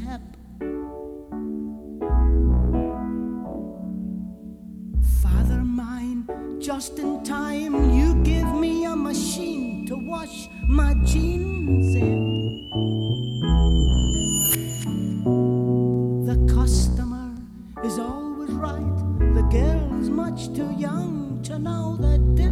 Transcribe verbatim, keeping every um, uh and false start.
step. Father mine, just in time you give me a machine to wash my jeans in.